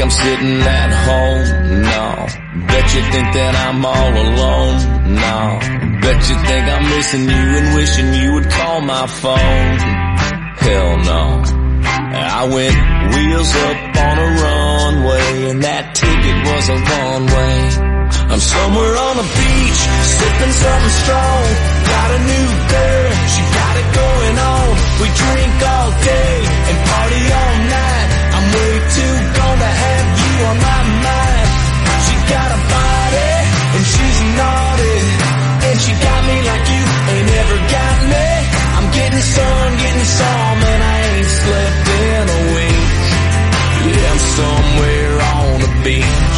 I'm sitting at home? No. Bet you think that I'm all alone? No. Bet you think I'm missing you and wishing you would call my phone? Hell no. I went wheels up on a runway, and that ticket was a one-way. I'm somewhere on the beach, sipping something strong. Got a new girl, she got it going on. We drink all day and party all night. I'm way too gone to have you on my mind. She got a body and she's naughty, and she got me like you ain't ever got me. I'm getting sun, getting some, and I ain't slept in a week. Yeah, I'm somewhere on the beach.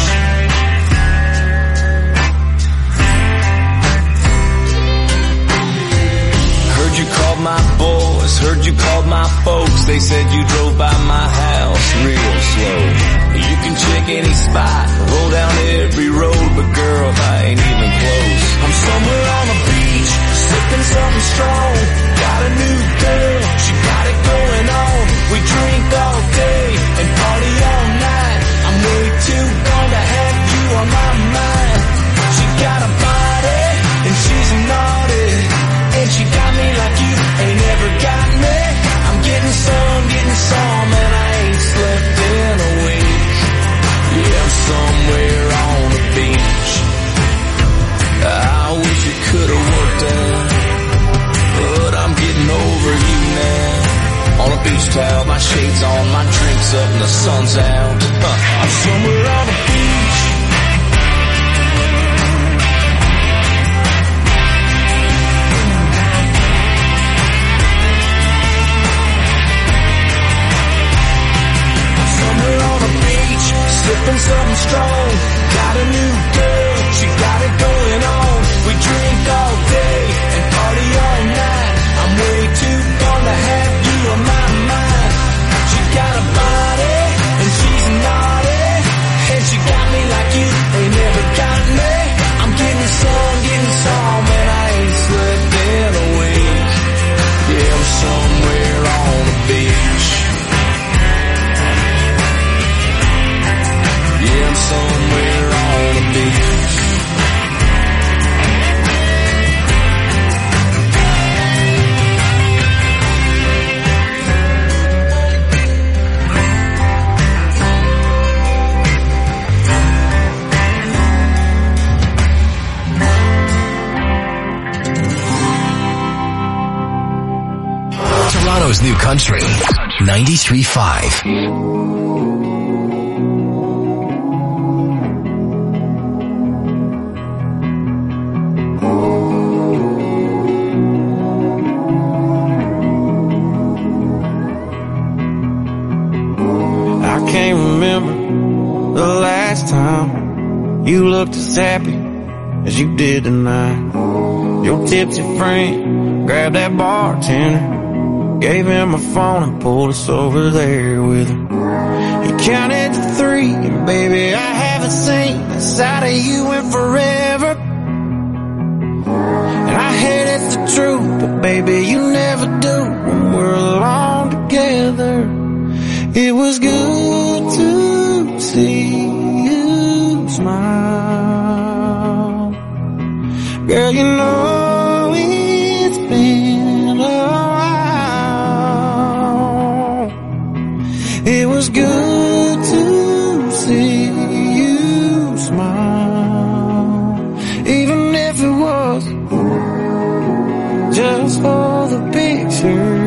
Heard you called my boys, heard you called my folks. They said you drove by my house real slow. You can check any spot, roll down every road, but girl, I ain't even close. I'm somewhere on the beach, sipping something strong. Got a new girl, she got it going on. We drink all day and party all night. I'm way too gone to have you on my mind. She got a body and she's naughty, and she got me like you ain't ever got me. I'm getting some, and I ain't slept in a week. Yeah, I'm somewhere on the beach. I wish it could've worked out, but I'm getting over you now. On a beach towel, my shades on, my drinks up, and the sun's out. I'm somewhere on the beach. I'm somewhere on the beach, sipping something strong. Got a new girl, she got it going on. We drink all day and party all night. I'm way too gone to have you on my mind. She got a body and she's naughty, and she got me like you ain't never got me. I'm getting some, and I ain't slept in a week. Yeah, I'm somewhere on the beach. Yeah, I'm somewhere on the beach. Toronto's new country, 93.5. You looked as happy as you did tonight. Your tipsy friend grabbed that bartender, gave him a phone and pulled us over there with him. He counted to 3, and baby, I haven't seen the side of you in forever. And I hate it's the truth, but baby, you never do when we're alone together. It was good to see you smile. Girl, you know it's been a while. It was good to see you smile, even if it was just for the picture.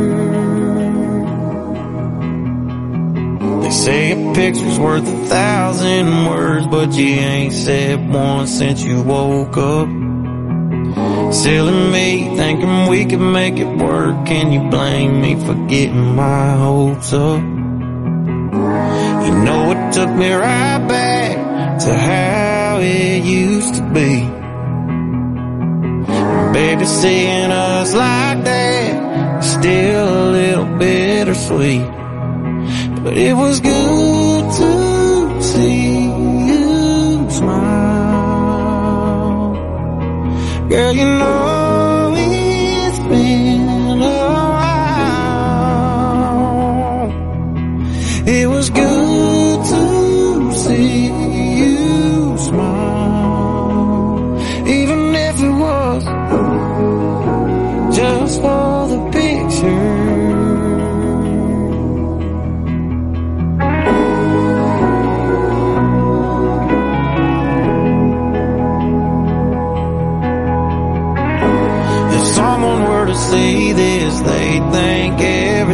They say a picture's worth 1,000 words, but you ain't said one since you woke up. Silly me, thinking we could make it work. Can you blame me for getting my hopes up? You know it took me right back to how it used to be. And baby, seeing us like that is still a little bittersweet. But it was good to see you smile. Girl, you know it's been a while. It was good to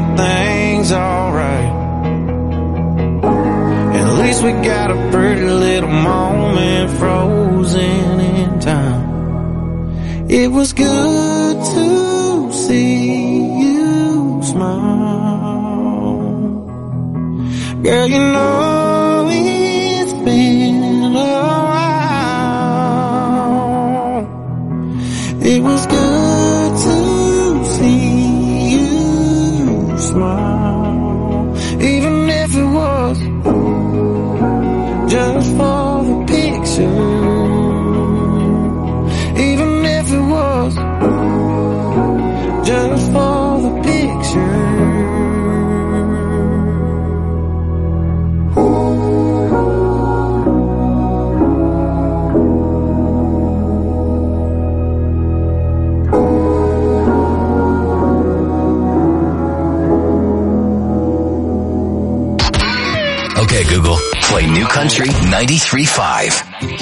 everything's alright. At least we got a pretty little moment frozen in time. It was good to see you smile. Girl, you know it's been a while. It was good to see you smile. Even if it was just for the picture. Even if it was just for the picture. Okay, Google, play New Country 93.5.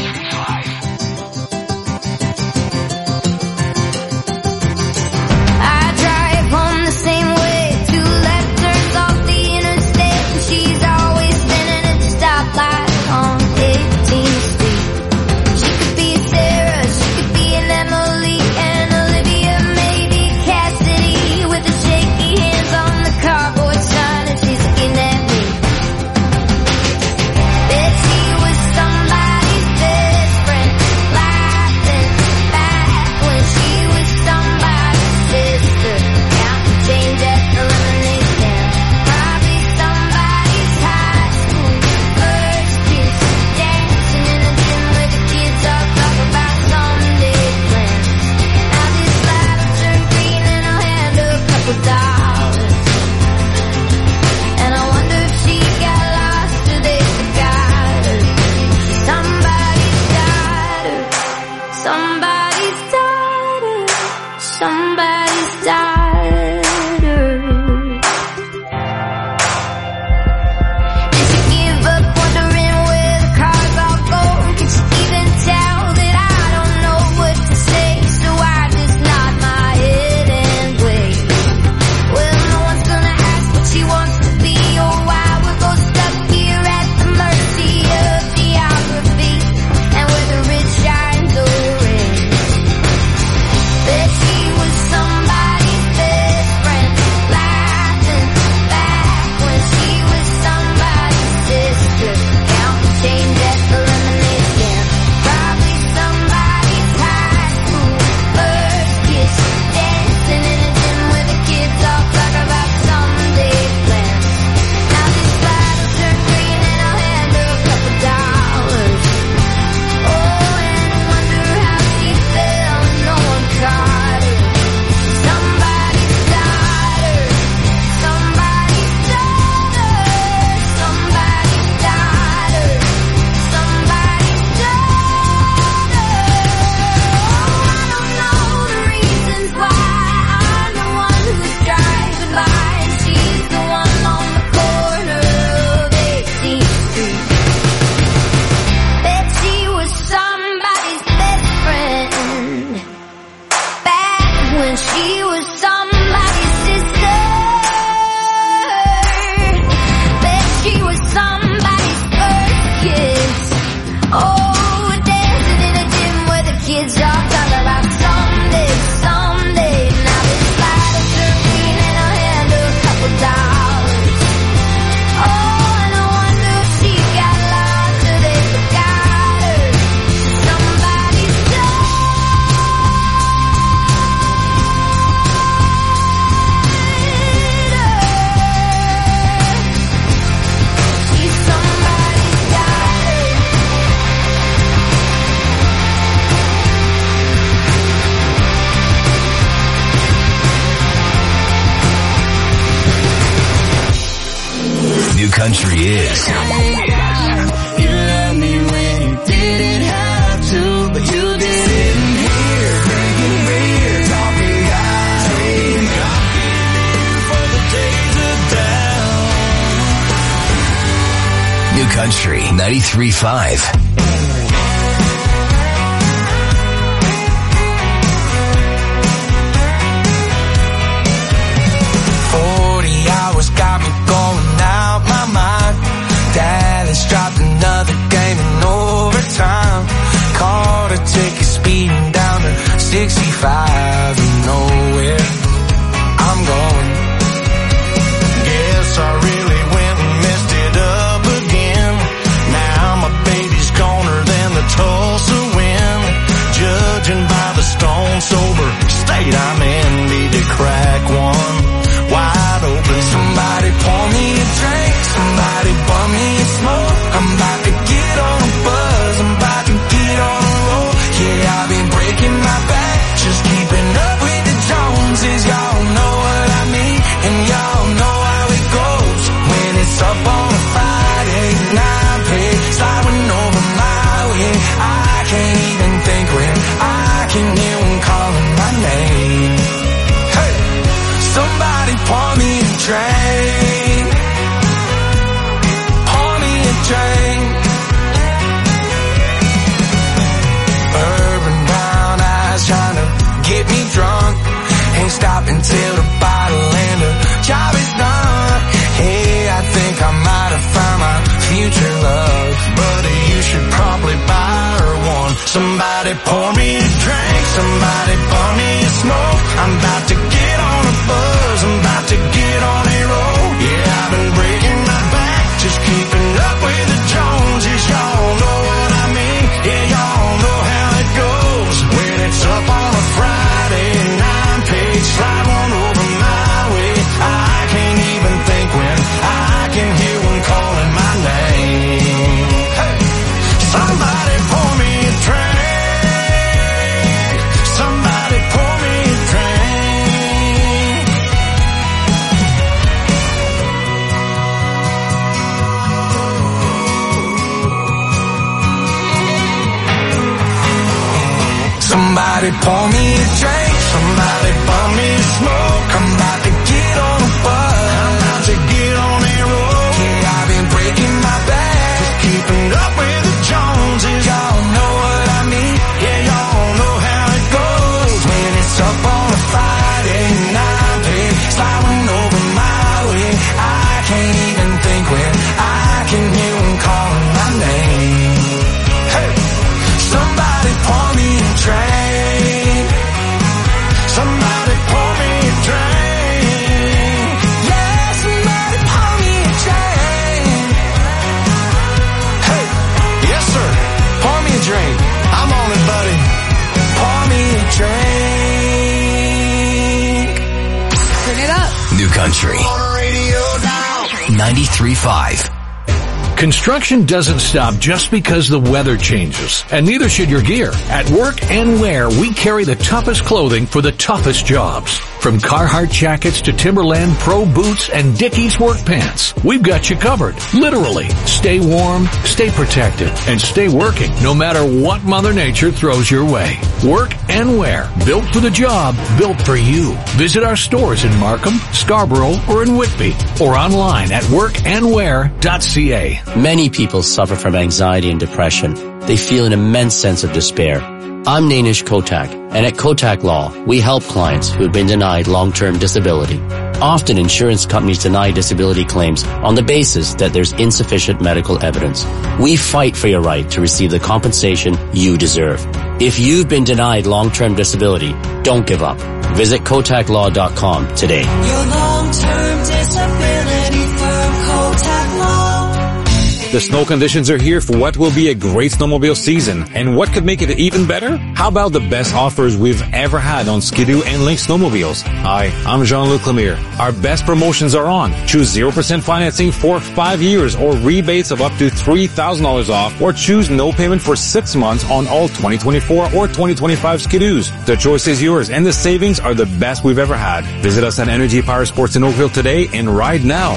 Country is. You love me when you didn't have to, but you did. Sitting here, drinking beer, talking guys, for the days of down. New Country 93.5. up on a Friday night, pig sliding over my way. I can't even think when I can hear one calling my name. Hey, somebody pour me a drink. Pour me a drink. Urban brown eyes trying to get me drunk. Ain't stopping till the bottle and the job is done. Hey, I think I might have found my future love, but you should probably buy her one. Somebody pour me a drink, somebody pour me a smoke. I'm about to get on a buzz, I'm about to get on a roll. Yeah, I've been breaking my back, just keeping up with the Joneses. Y'all know what I mean, yeah, y'all know how it goes. When it's up on a Friday night, page slide one over my way. I can't even think when I can hear one calling my name. Hey, somebody pour me a drink. Somebody pour me a drink. Somebody pour me a drink. Somebody pour me a smoke. I'm about to get on a bus. I'm about to get on a roll. Yeah, I've been breaking my back, just keeping up with the Joneses. Y'all know what I mean, yeah, y'all know how it goes. When it's up on a Friday night, babe, sliding over my way. I can't even think when I can hear one calling my name. Hey, somebody pour me a drink. Somebody pour me a drink. Yeah, somebody pour me a drink. Hey, yes sir, pour me a drink. I'm on it, buddy. Pour me a drink. Turn it up. New Country. On the radio now. 93.5. Construction doesn't stop just because the weather changes, and neither should your gear. At Work and Wear, we carry the toughest clothing for the toughest jobs. From Carhartt jackets to Timberland Pro boots and Dickies work pants, we've got you covered. Literally, stay warm, stay protected, and stay working no matter what Mother Nature throws your way. Work and Wear, built for the job, built for you. Visit our stores in Markham, Scarborough, or in Whitby, or online at workandwear.ca. Many people suffer from anxiety and depression. They feel an immense sense of despair. I'm Nainish Kotak, and at Kotak Law, we help clients who have been denied long-term disability. Often insurance companies deny disability claims on the basis that there's insufficient medical evidence. We fight for your right to receive the compensation you deserve. If you've been denied long-term disability, don't give up. Visit KotakLaw.com today. Your long-term disability firm, Kotak Law. The snow conditions are here for what will be a great snowmobile season. And what could make it even better? How about the best offers we've ever had on Ski-Doo and Lynx snowmobiles? Hi, I'm Jean-Luc Lemire. Our best promotions are on. Choose 0% financing for 5 years or rebates of up to $3,000 off, or choose no payment for 6 months on all 2024 or 2025 Ski-Doos. The choice is yours and the savings are the best we've ever had. Visit us at Energy Power Sports in Oakville today and ride now.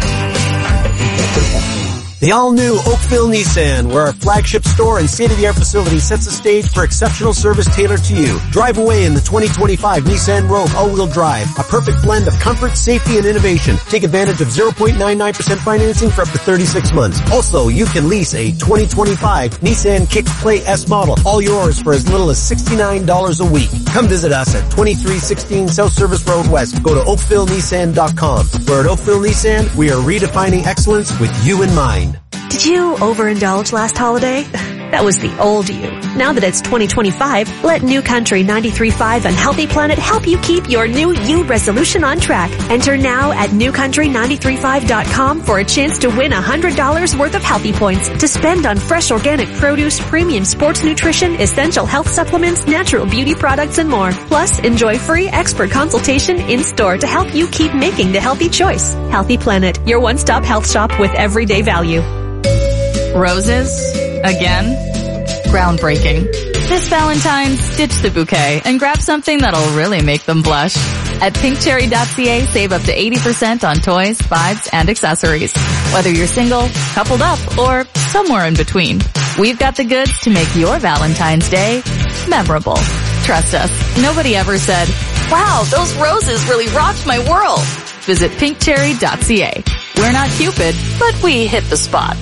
The all-new Oakville Nissan, where our flagship store and state-of-the-art facility sets the stage for exceptional service tailored to you. Drive away in the 2025 Nissan Rogue all-wheel drive, a perfect blend of comfort, safety, and innovation. Take advantage of 0.99% financing for up to 36 months. Also, you can lease a 2025 Nissan Kicks Play S model, all yours for as little as $69 a week. Come visit us at 2316 South Service Road West. Go to oakvillenissan.com. Where at Oakville Nissan, we are redefining excellence with you in mind. Did you overindulge last holiday? That was the old you. Now that it's 2025, let New Country 93.5 and Healthy Planet help you keep your new you resolution on track. Enter now at newcountry935.com for a chance to win $100 worth of healthy points to spend on fresh organic produce, premium sports nutrition, essential health supplements, natural beauty products, and more. Plus, enjoy free expert consultation in-store to help you keep making the healthy choice. Healthy Planet, your one-stop health shop with everyday value. Roses? Again? Groundbreaking. This Valentine's, ditch the bouquet and grab something that'll really make them blush. At pinkcherry.ca, save up to 80% on toys, vibes, and accessories. Whether you're single, coupled up, or somewhere in between, we've got the goods to make your Valentine's Day memorable. Trust us, nobody ever said, "Wow, those roses really rocked my world." Visit pinkcherry.ca. We're not Cupid, but we hit the spot.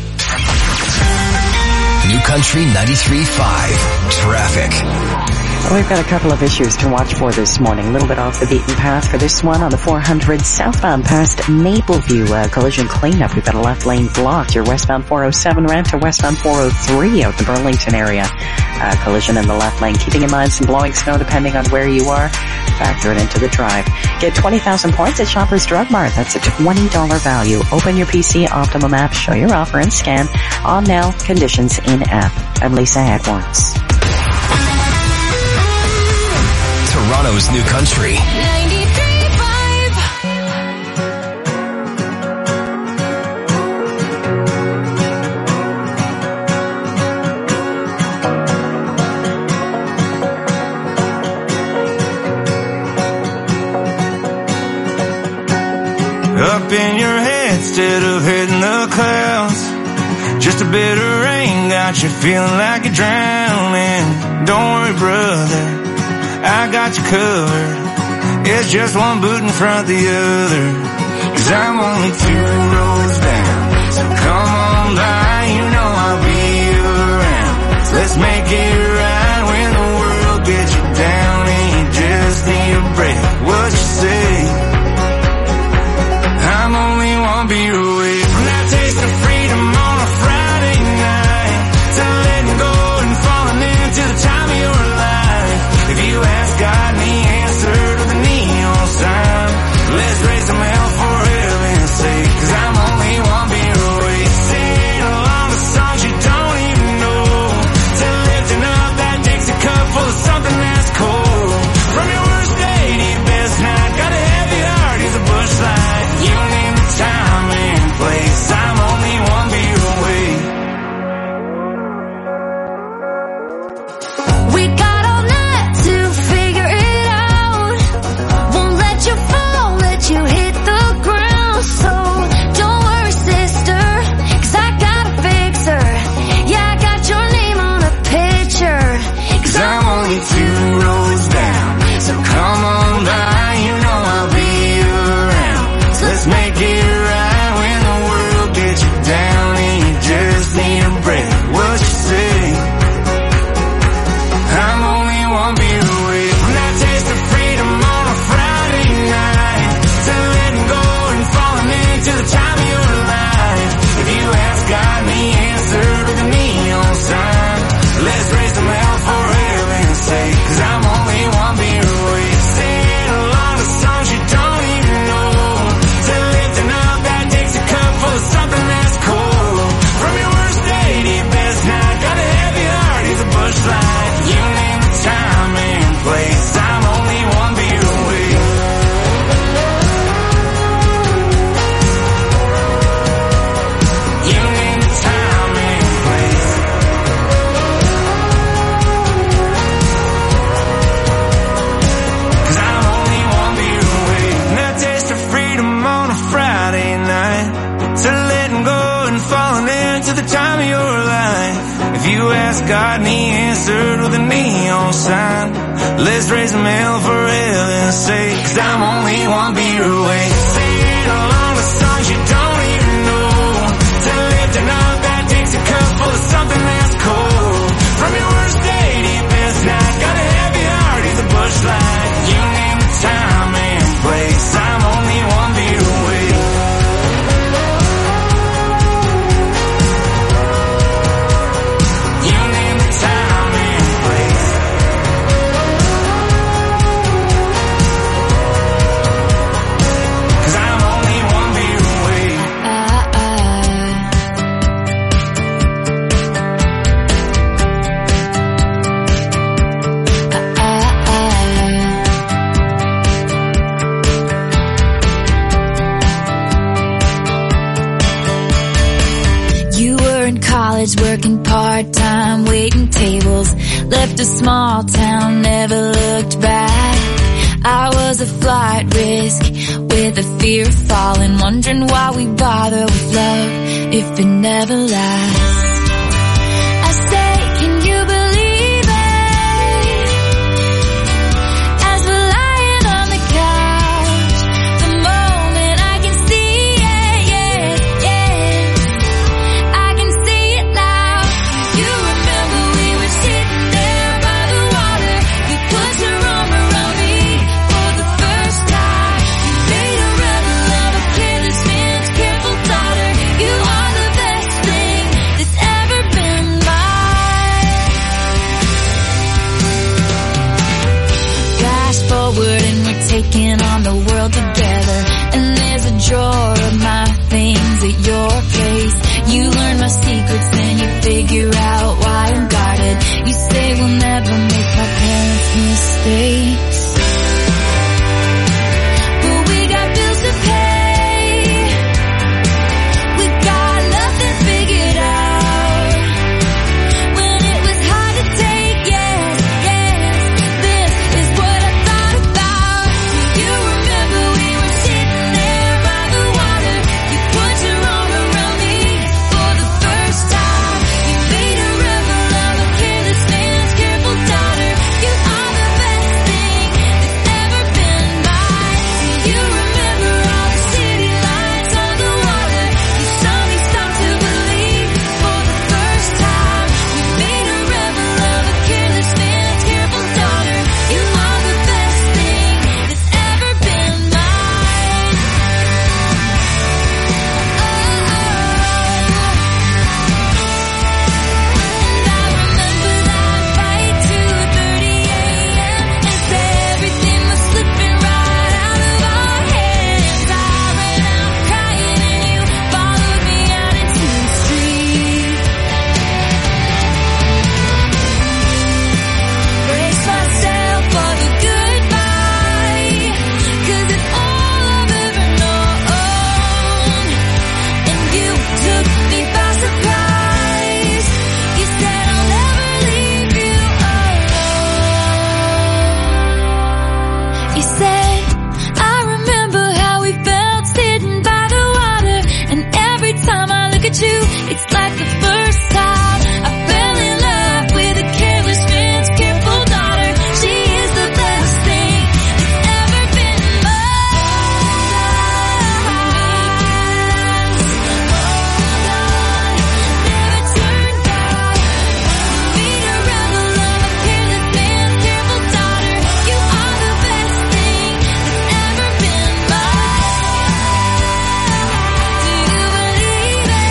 New Country 93.5 Traffic. Well, we've got a couple of issues to watch for this morning. A little bit off the beaten path for this one on the 400 southbound past Mapleview. Collision cleanup. We've got a left lane blocked. Your westbound 407 ramp to westbound 403 out the Burlington area. Collision in the left lane. Keeping in mind some blowing snow depending on where you are. Factor it into the drive. Get 20,000 points at Shoppers Drug Mart. That's a $20 value. Open your PC Optimum app, show your offer, and scan on now. Conditions in app. I'm Lisa Edwards. Toronto's New Country. 93.5. Up in your head instead of hitting the clouds. Just a bit of rain got you feeling like you're drowning. Don't worry, brother, I got you covered. It's just one boot in front of the other. 'Cause I'm only 2 rows down, so come on by, you know I'll be around. So let's make it right when the world gets you down and you just need a break. What you say? I'm only 1 beer away from that taste of freedom on a Friday night, to letting go and falling into the time of your life. If you ask God and He answered with a neon sign, let's raise some hell for heaven's sake. 'Cause I'm only 1 beer away, singing along the songs you don't even know, to lifting up that Dixie cup full of something that's cold. From your worst day to your best night, got a heavy heart, he's a bush light. You name the time and place, I'm only 1 beer away. We got all night to figure it out. Won't let you fall, let you hit the ground. So don't worry, sister, 'cause I got a fixer. Yeah, I got your name on a picture. 'Cause I'm only 2 rows down, so come on by, you know I'll be around. So let's make it right when the world gets you down and you just need a break. What you say? I'm only 1 beer away from that taste of freedom on a Friday night, to letting go and falling into the time of your life. If you ask God and He answered with a neon sign, let's raise some hell for heaven's sake. 'Cause I'm only 1 beer away, singing along the songs you don't even know, to lifting up that Dixie cup full of something that's cold. From your worst day to your best night, got a heavy heart, he's a bush light. You name the time and place, I'm only 1 beer away. You name the time and place. 'Cause I'm only 1 beer away from that taste of freedom on a Friday night, to letting go and falling into the time of your life. If you ask God and He answered with a neon sign, let's raise some hell for heaven's sake. 'Cause I'm only 1 beer away, singing along the songs you don't even know, to lifting up that Dixie cup full of something that's cold. From your worst day to your best night, got a heavy heart, he's a bush light. You name the time and place, I'm only 1 beer away. You name the time and place. 'Cause I'm only 1 beer away. You were in college working part-time, waiting tables, left a small town, never looked back. I was a flight risk with a fear of falling, wondering why we bother with love if it never lasts. I say, can you believe it? As we're lying on the couch, the moment I can see it, I can see it now. You remember we were sitting there by the water, you put your arm around me for the first time. You made a rebel of a careless man's careful daughter. You are the best thing that's ever been mine. Flash forward and we're taking on the world together, and there's a drawer of my things at your place. You learn my secrets and you figure out why I'm guarded. You say we'll never make my parents' mistakes, but we got bills to pay. We got nothing figured out. When it was hard to take, yes, this is what I thought about. You remember we were sitting there by the water, you put your arm around me for the first time. You made a rebel of a careless man's careful daughter. You are the best thing that's ever been mine. You remember all the city lights on the water. You saw me start to believe for the first time. You made a rebel of a careless man's careful daughter. You are the best thing that's ever been mine. And I remember that fight 2:30 a.m. and say everything was slipping right out of our hands. I ran out crying and you followed me out into the street. Brace myself for the goodbye, 'cause it's all I've ever known. And you took me by surprise. You said I'll never leave you alone. You said, I remember how we felt sitting by the water, and every time I look at you, it's like the first time I fell in love with a careless man's careful daughter. She is the best thing that's ever been mine. Never turn back. Made a rebel of a careless man's careful daughter. You are the best thing that's ever been mine. Do you believe it?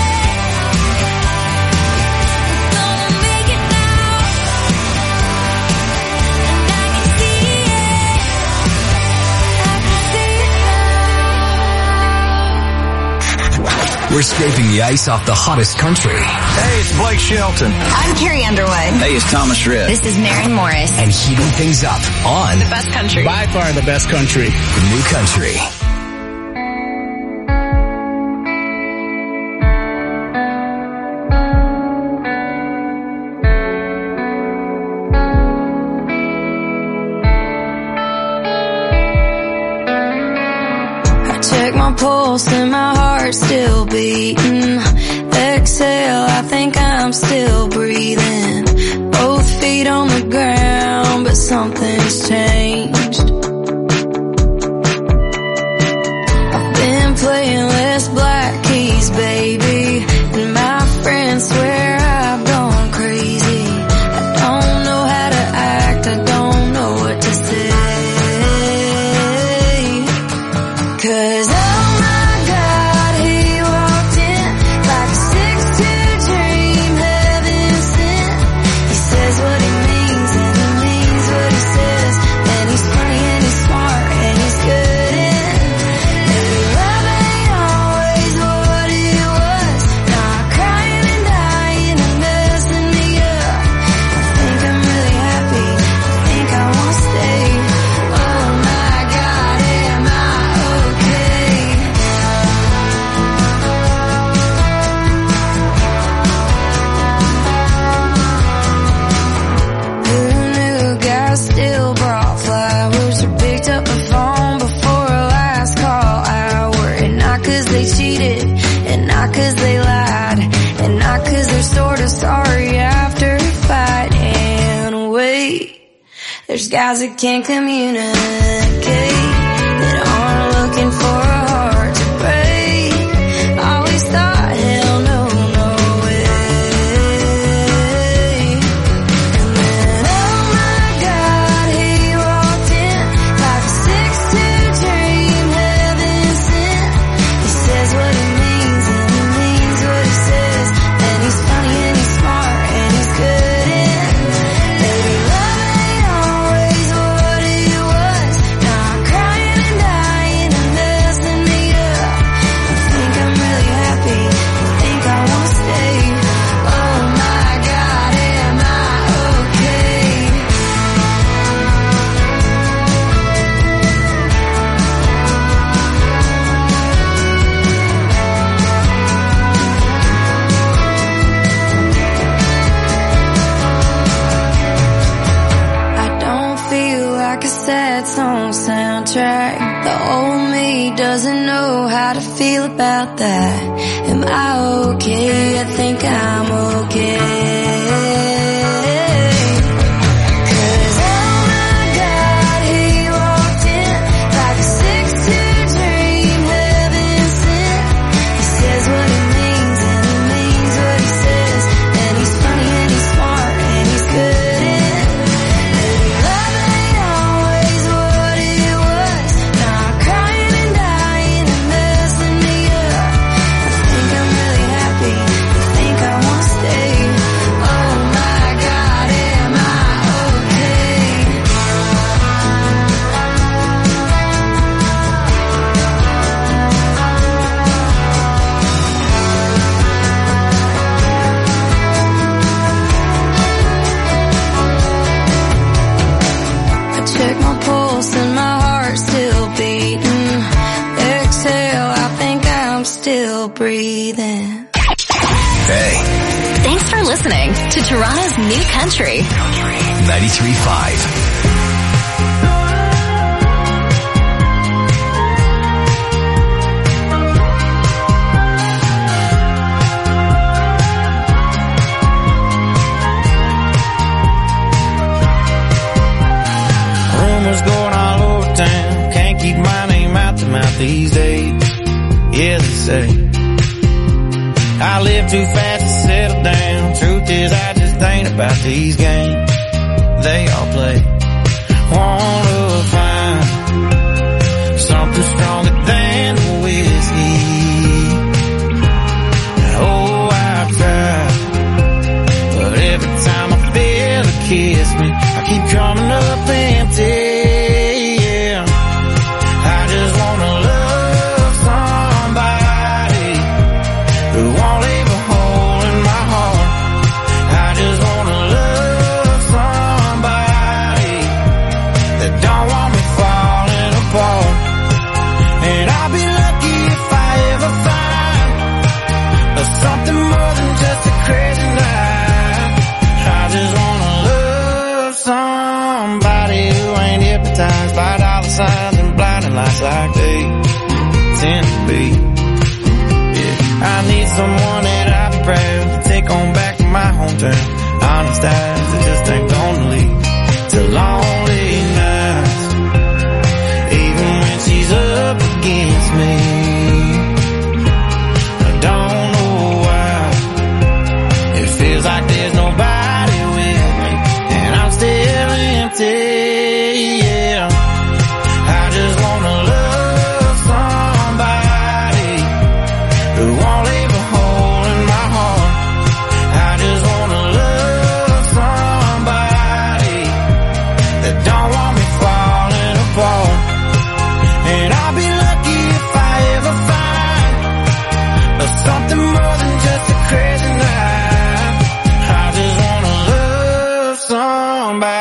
We're gonna make it now, and I can see it. I can see it now. We're scraping the ice off the hottest country Hey, it's Blake Shelton. I'm Carrie Underwood. Hey, it's Thomas Rhett. This is Maren Morris. and heating things up on Best country. By far the best country. the new country. I check my pulse and my heart's still beating. Exhale, I think I'm still breathing. Both feet on the ground, but something's changed. I've been playing less black keys, baby, and my friends swear I've gone crazy. I don't know how to act, I don't know what to say. 'Cause oh my God, he walked in like a 6'2" dream, heaven sent. He says what he means and he means what he says, and he's funny and he's smart and he's good, and love ain't always what it was. cheated, and not 'cause they lied, and not 'cause they're sorta sorry after a fight. And wait, there's guys that can't communicate, that aren't looking for a heart to break. Always thought, hell no, no way. And then, oh my God, he walked in like a 6'2" dream, heaven sent. He says what he means and he means what he says, and he's funny and he's smart and he's good in. Baby, love ain't always what it was. Now I'm crying and dying and messing me up. I think I'm really happy, I think I wanna stay. Oh my God, am I okay? I don't feel like a sad song soundtrack. The old me doesn't know how to feel about that. Am I okay? I think I'm okay. 'Cause oh my God, he walked in like a 6'2" dream, heaven sent. He says what he means and he means what he says, and he's funny and he's smart and he's good in. Baby, love ain't always what it was. Now I'm crying and dying and messing me up. I think I'm really happy, I think I wanna stay. Oh my God, am I okay? I check my pulse and my heart's still beating. Exhale, I think I'm still breathing. Hey, Thanks for listening to Toronto's New Country. 93.5. Rumors going all over town, can't keep my name out the mouth these days. Yeah, they say I live too fast to settle down. Truth is, I just ain't about these games they all play. Wanna find something stronger than whiskey. Oh, I've tried, but every time I feel a kiss me, I keep coming up empty. Yeah, I just wanna love somebody who won't leave a hole in my heart. I just wanna love somebody that don't want me falling apart. And I'll be lucky if I ever find something more than just a crazy night. I just wanna love somebody who ain't hypnotized by dollar signs and blinding lights like they tend to be. Yeah, I need someone that I'll be proud to take on back to my hometown. Honest eyes that just ain't gonna lead to lonely nights, even when she's up against me. I don't know why it feels like there's nobody with me, and I'm still empty. Yeah, I just wanna love somebody who won't leave a hole in my heart. I just wanna love somebody that don't want me falling apart. And I'll be lucky if I ever find something more than just a crazy night. I just wanna love somebody.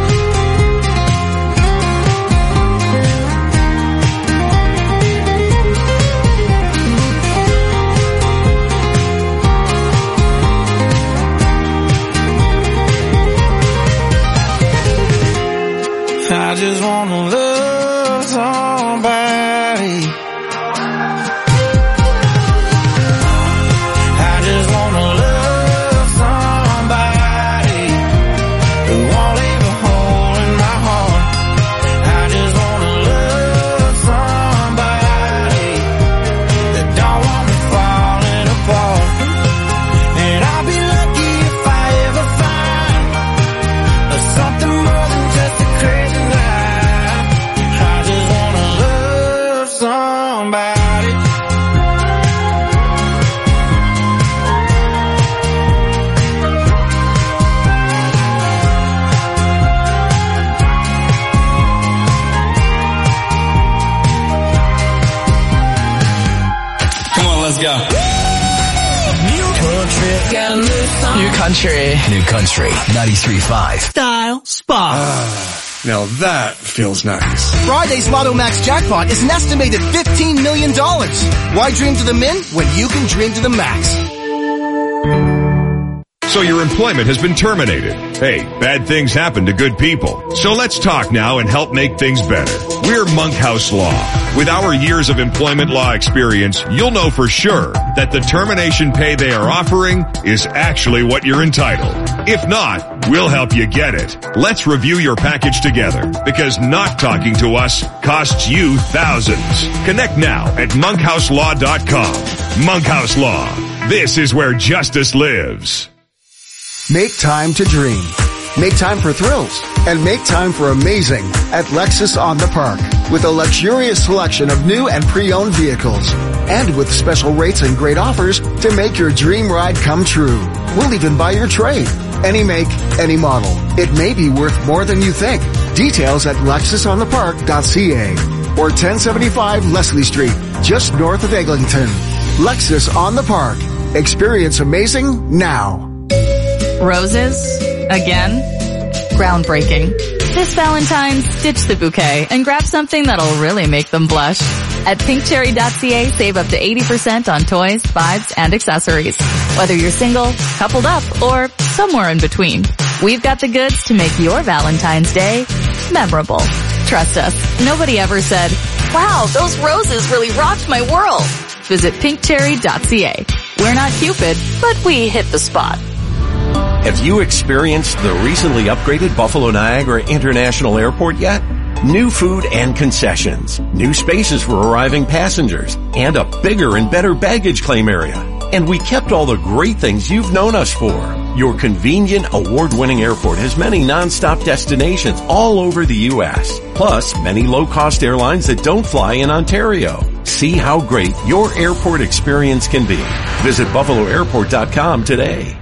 I just wanna love somebody. go. New country. New Country 93.5. Style Spa. Now that feels nice. Friday's Lotto Max jackpot is an estimated $15 million. Why dream to the min when you can dream to the max? So your employment has been terminated. Hey, bad things happen to good people. So let's talk now and help make things better. We're Monkhouse Law. With our years of employment law experience, you'll know for sure that the termination pay they are offering is actually what you're entitled. If not, we'll help you get it. Let's review your package together, because not talking to us costs you thousands. Connect now at monkhouselaw.com. Monkhouse Law. This is where justice lives. Make time to dream. Make time for thrills. And make time for amazing at Lexus on the Park. With a luxurious selection of new and pre-owned vehicles. And with special rates and great offers to make your dream ride come true. We'll even buy your trade. Any make, any model. It may be worth more than you think. Details at lexusonthepark.ca or 1075 Leslie Street, just north of Eglinton. Lexus on the Park. Experience amazing now. Roses? Again? Groundbreaking. This Valentine's, ditch the bouquet and grab something that'll really make them blush. At pinkcherry.ca, save up to 80% on toys, vibes, and accessories. Whether you're single, coupled up, or somewhere in between, we've got the goods to make your Valentine's Day memorable. Trust us, nobody ever said, "Wow, those roses really rocked my world." Visit pinkcherry.ca. We're not Cupid, but we hit the spot. Have you experienced the recently upgraded Buffalo Niagara International Airport yet? New food and concessions, new spaces for arriving passengers, and a bigger and better baggage claim area. And we kept all the great things you've known us for. Your convenient, award-winning airport has many non-stop destinations all over the U.S., plus many low-cost airlines that don't fly in Ontario. See how great your airport experience can be. Visit buffaloairport.com today.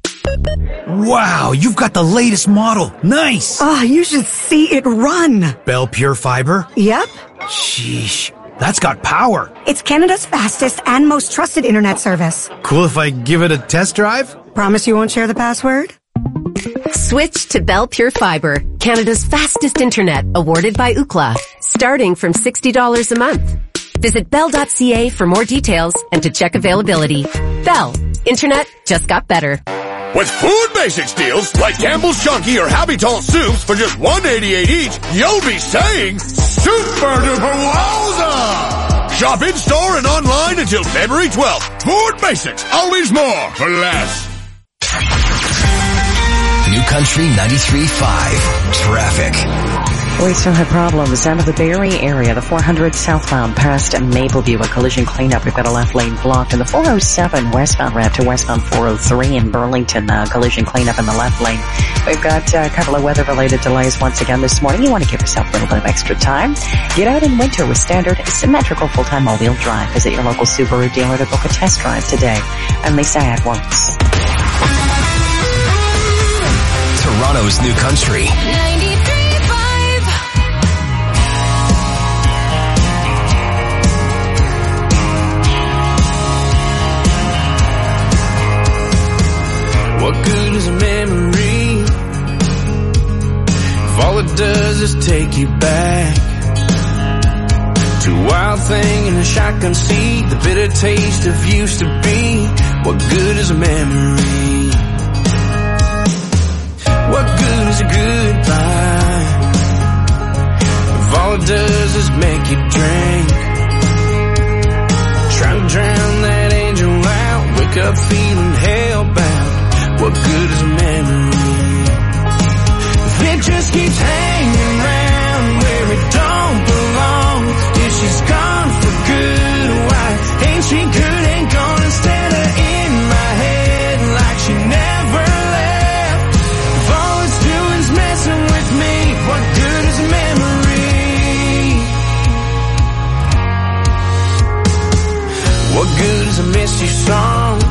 Wow, you've got the latest model. Nice. Oh, you should see it run. Bell Pure Fiber? Yep. Sheesh, that's got power. It's Canada's fastest and most trusted internet service. Cool if I give it a test drive? Promise you won't share the password? Switch to Bell Pure Fiber, Canada's fastest internet, awarded by Ookla, starting from $60 a month. Visit bell.ca for more details and to check availability. Bell, internet just got better. With Food Basics deals like Campbell's Chunky or Habitat soups for just $1.88 each, you'll be saying super duper wowza! Shop in store and online until February 12th. Food Basics, always more for less. New Country 93.5. Traffic. We still have problems out of the Barrie area, the 400 southbound past Mapleview, a collision cleanup. We've got a left lane blocked, and the 407 westbound route to westbound 403 in Burlington, collision cleanup in the left lane. We've got a couple of weather-related delays once again this morning. You want to give yourself a little bit of extra time. Get out in winter with standard symmetrical full-time all-wheel drive. Visit your local Subaru dealer to book a test drive today. And Lisa Edwards. Toronto's New Country. 93.5. What good is a memory if all it does is take you back to a wild thing in a shotgun seat, the bitter taste of used to be? What good is a memory? What good is a goodbye if all it does is make you drink? Try to drown that angel out, wake up feeling hellbound. What good is a memory if it just keeps hanging around where it don't belong? If she's gone for good, why ain't she good and gone instead of in my head like she never left? If all it's doing's messing with me, what good is a memory? What good is a misty song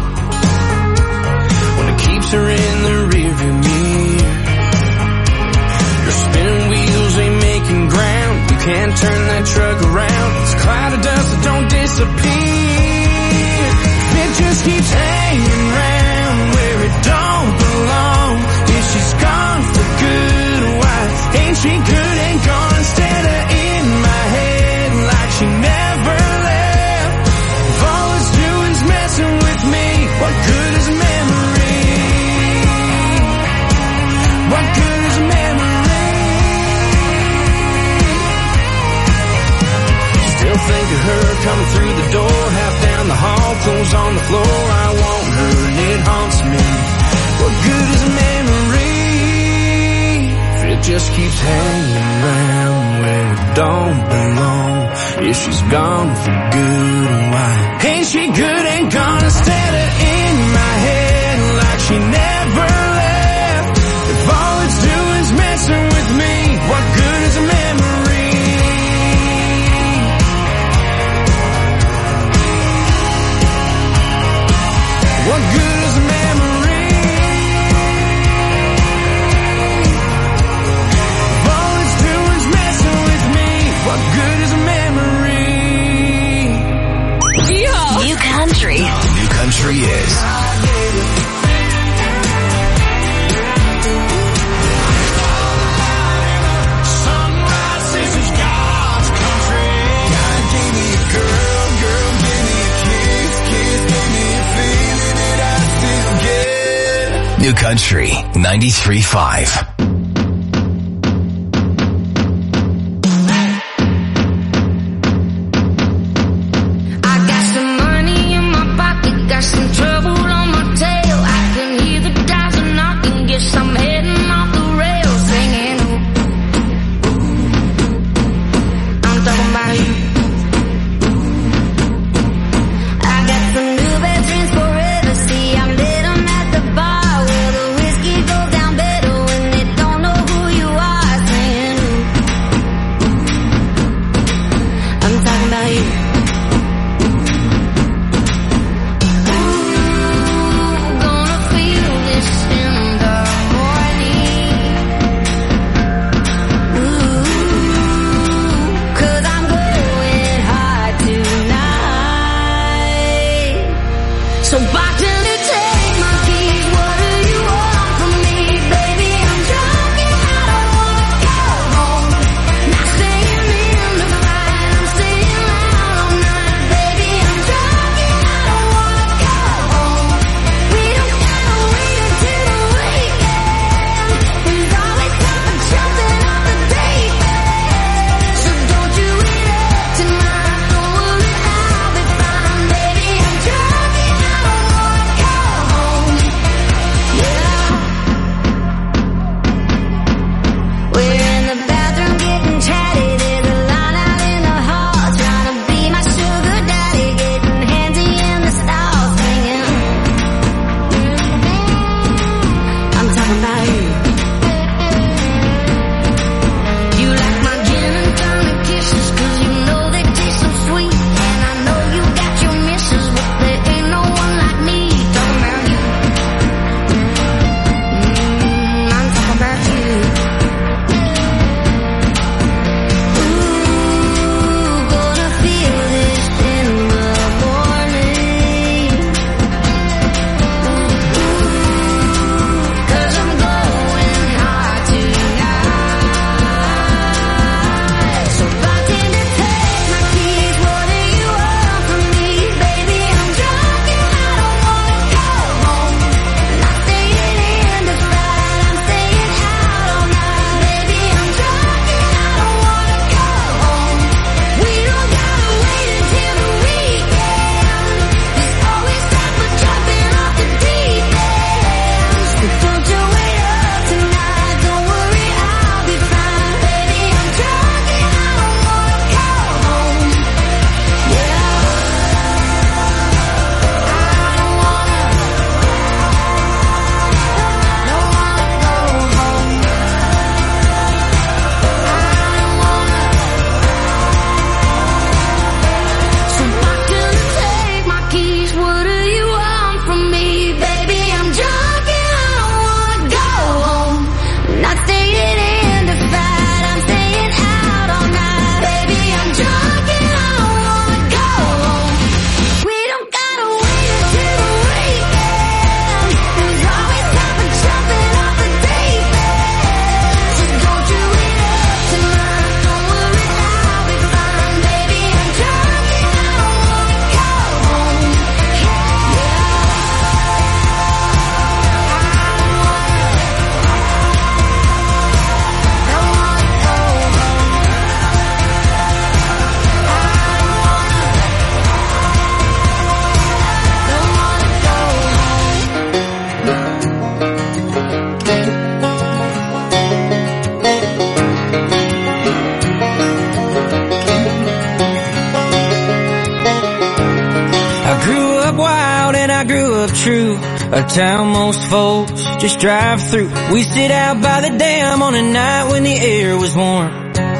keeps her in the rearview mirror? Your spinning wheels ain't making ground. You can't turn that truck around. It's a cloud of dust that don't disappear. flowers on the floor, I want her and it haunts me. What good is a memory if it just keeps hanging around where it don't belong? If she's gone for good, why ain't she good? Ain't gonna stand her in my head like she never left. If all it's doing is messing with me, what good is a memory? What good is a memory? If all it's doing is messing with me, what good is a memory? Yeah. New country. New country is New Country 93.5. I grew up true, a town most folks just drive through. We sit out by the dam on a night when the air was warm.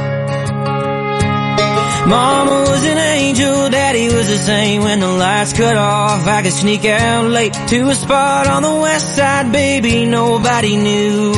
Mama was an angel, Daddy was the same. When the lights cut off, I could sneak out late to a spot on the west side, baby, nobody knew.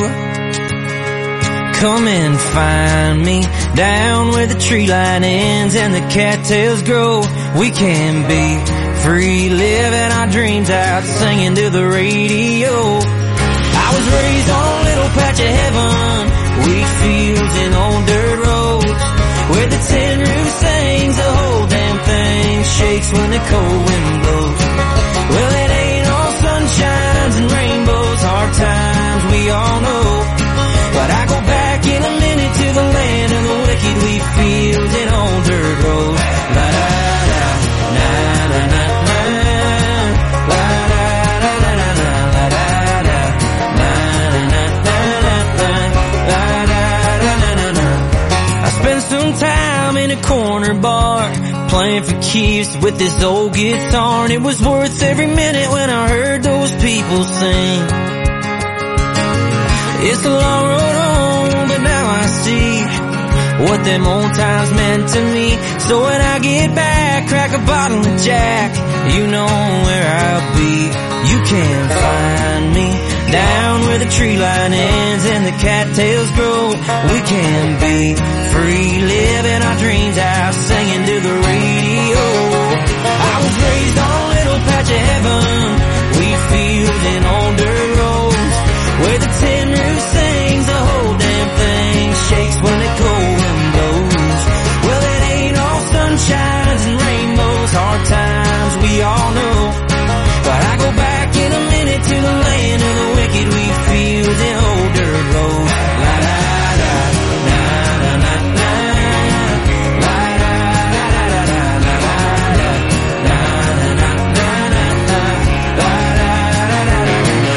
Come and find me down where the tree line ends and the cattails grow. We can be free, living our dreams out, singing to the radio. I was raised on a little patch of heaven, wheat fields and old dirt roads, where the tin roof sings, the whole damn thing shakes when the cold wind blows. Well, it ain't all sunshines and rainbows, hard times we all know. But I go back in a minute to the land of the wicked, wheat fields and old dirt roads. La da da, na na na na, la da da da da da, la da da, na na na na na, la da da da da da. I spent some time in a corner bar, playing for keeps with this old guitar, and it was worth every minute when I heard those people sing. It's a long road home, but now I see what them old times meant to me. So when I get back, crack a bottle of Jack, you know where I'll be. You can find me down where the tree line ends and the cattails grow. We can be free, living our dreams out, singing to the radio. I was raised on a little patch of heaven, wheat fields and old dirt roads, where the tin roof sings, the whole damn thing shakes when the cold wind blows. Well, it ain't all sunshines and rainbows, hard times we all know. But I go back in a minute to the land of the wicked, wheat fields and old dirt roads. La da da, na na na na, la da da da da da, la da da, na na na na na, la da da da da.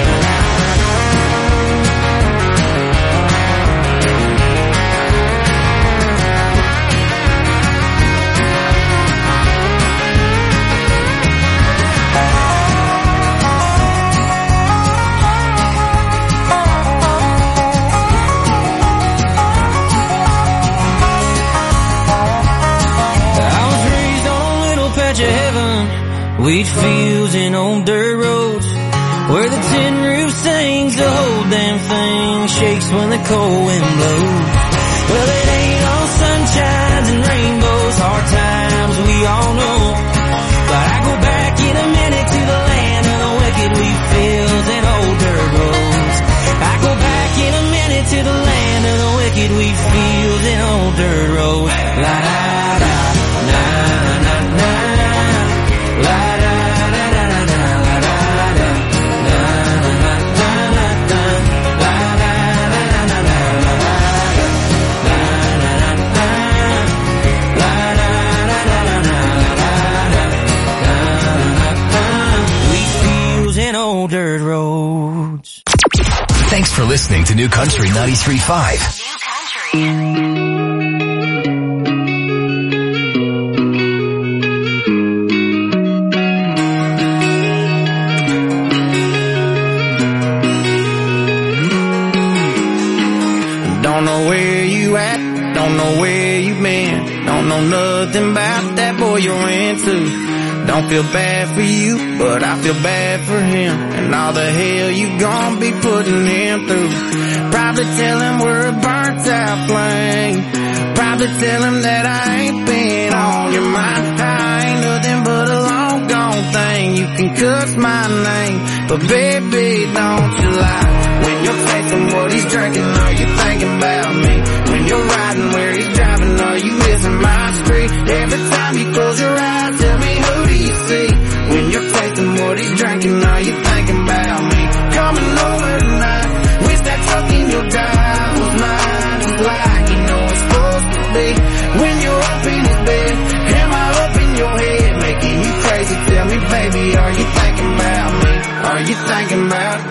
Of heaven, wheat fields and old dirt roads, where the tin roof sings, the whole damn thing shakes when the cold wind blows. Well, it ain't all sunshines and rainbows, hard times we all know. But I go back in a minute to the land of the wicked, wheat fields and old dirt roads. I go back in a minute to the land of the wicked, wheat fields and old dirt roads. La da da, na na na. La da da da da da, la da da, na na na na na, la da da da da da, la da da, na na na na, la da da da da da, la da da, wheat fields and old dirt roads. Thanks for listening to New Country 93.5. Don't know where you at, don't know where you been, don't know nothing about that boy you're into. Don't feel bad for you, but I feel bad for him, and all the hell you gon' be putting him through. Probably tell him we're a burnt out flame, probably tell him that I ain't been on your mind. I ain't nothing but a long gone thing, you can cuss my name, but baby don't you lie. When you're tasting what he's drinking, are you thinking about me? When you're riding where he's driving, are you missing my street? Every time you close your eyes, tell me who do you see? When you're tasting what he's drinking, are you thinking about me? Coming over tonight, wish that truck in your drive was mine. It's like you know it's supposed to be. When you're up in his bed, am I up in your head, making you crazy? Tell me baby, are you thinking about me? Are you thinking about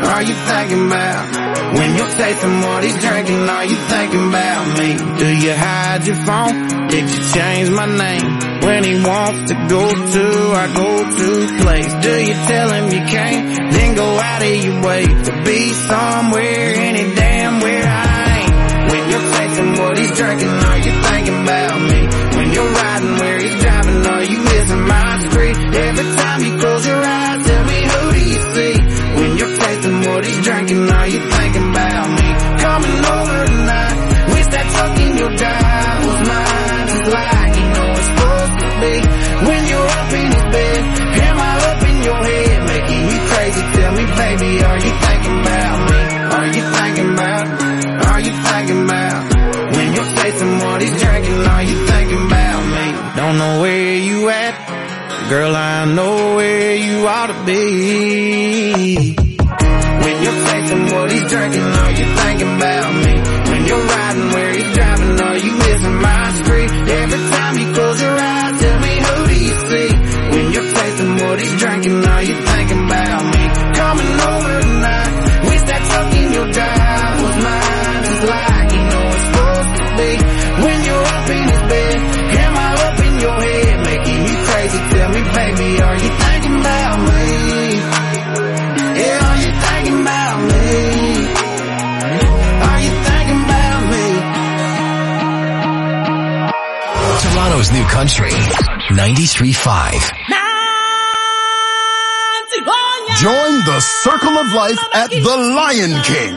are you thinking about? When you're tasting what he's drinking, are you thinking about me? Do you hide your phone? Did you change my name? When he wants to go to our go-to place, do you tell him you can't? Then go out of your way to be somewhere, any damn where I ain't. When you're tasting what he's drinking, are you thinking about me? When you're riding where he's driving, are you missing my street? Every time you close your eyes, tell me who do you see? When you're tasting what he's drinking, are you thinking about me? Coming over tonight, wish that tuck in your dial was mine, just like you know it's supposed to be. When you're up in his bed, am I up in your head, making you crazy? Tell me, baby, are you thinking about me? Are you thinking about? Are you thinking about? When you're tasting what he's drinking, are you thinking about me? Don't know where you at, girl, I know where you ought to be. When you're tasting what he's drinking, are you thinking about me? When you're riding where he's driving, are you missing my street? Every time you close your eyes, tell me who do you see? When you're tasting what he's drinking, are you thinking about me? Coming over tonight, wish that tuck in your dial was mine, just like you know it's supposed to be. When you're up in his bed, am I up in your head, making you crazy? Tell me, baby, are you thinking about me? Yeah, are you thinking about me? Are you thinking about me? Toronto's new country, 93.5. Join the circle of life at the Lion King.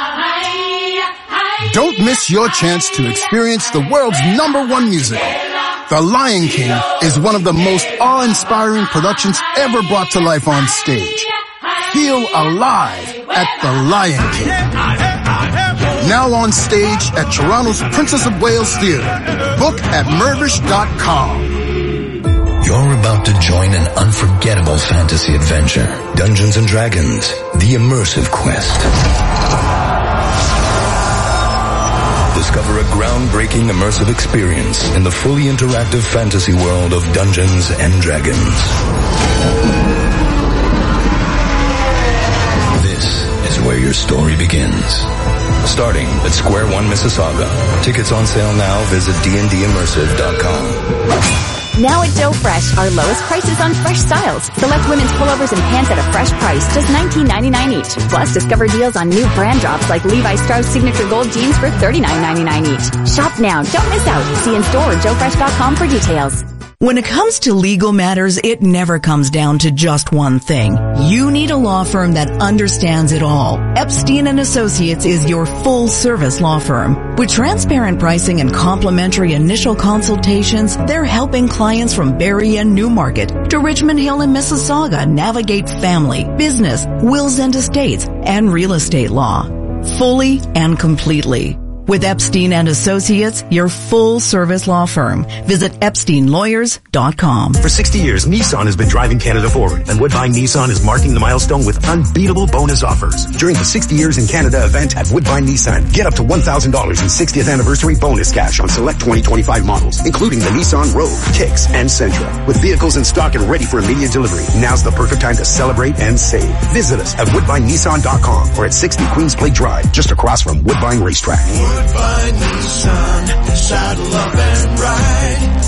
Don't miss your chance to experience the world's #1 musical. The Lion King is one of the most awe-inspiring productions ever brought to life on stage. Feel alive at the Lion King. Now on stage at Toronto's Princess of Wales Theatre. Book at Mirvish.com. You're about to join an unforgettable fantasy adventure. Dungeons & Dragons, the immersive quest. Discover a groundbreaking immersive experience in the fully interactive fantasy world of Dungeons & Dragons. This is where your story begins. Starting at Square One, Mississauga. Tickets on sale now. Visit dndimmersive.com. Now at Joe Fresh, our lowest prices on fresh styles. Select women's pullovers and pants at a fresh price, just $19.99 each. Plus, discover deals on new brand drops like Levi Strauss Signature Gold Jeans for $39.99 each. Shop now. Don't miss out. See in store or joefresh.com for details. When it comes to legal matters, it never comes down to just one thing. You need a law firm that understands it all. Epstein & Associates is your full-service law firm. With transparent pricing and complimentary initial consultations, they're helping clients from Barrie and Newmarket to Richmond Hill and Mississauga navigate family, business, wills and estates, and real estate law. Fully and completely. With Epstein & Associates, your full-service law firm. Visit EpsteinLawyers.com. For 60 years, Nissan has been driving Canada forward, and Woodbine Nissan is marking the milestone with unbeatable bonus offers. During the 60 Years in Canada event at Woodbine Nissan, get up to $1,000 in 60th anniversary bonus cash on select 2025 models, including the Nissan Rogue, Kicks, and Sentra. With vehicles in stock and ready for immediate delivery, now's the perfect time to celebrate and save. Visit us at WoodbineNissan.com or at 60 Queens Plate Drive, just across from Woodbine Racetrack. Woodbine Nissan, saddle up and ride.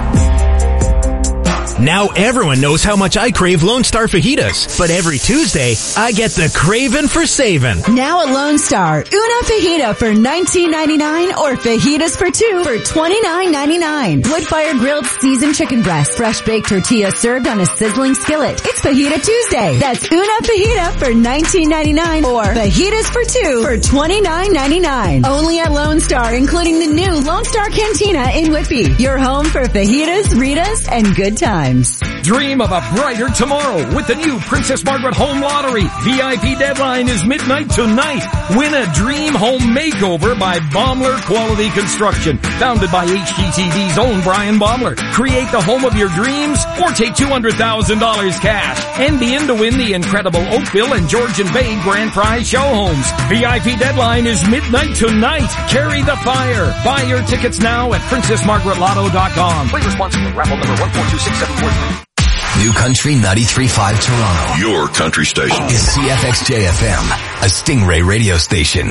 Now everyone knows how much I crave Lone Star fajitas, but every Tuesday, I get the craving for saving. Now at Lone Star, una fajita for $19.99 or fajitas for two for $29.99. Wood-fire grilled seasoned chicken breast, fresh baked tortilla served on a sizzling skillet. It's Fajita Tuesday. That's una fajita for $19.99 or fajitas for two for $29.99. Only at Lone Star, including the new Lone Star Cantina in Whitby. Your home for fajitas, Ritas, and good times. Dream of a brighter tomorrow with the new Princess Margaret Home Lottery. VIP deadline is midnight tonight. Win a dream home makeover by Baumler Quality Construction. Founded by HGTV's own Brian Baumler. Create the home of your dreams or take $200,000 cash. And be in to win the incredible Oakville and Georgian Bay Grand Prize show homes. VIP deadline is midnight tonight. Carry the fire. Buy your tickets now at PrincessMargaretLotto.com. Play responsibly. Raffle number 1426743. New Country 93.5 Toronto. Your country station. Is CFXJ-FM, a Stingray radio station.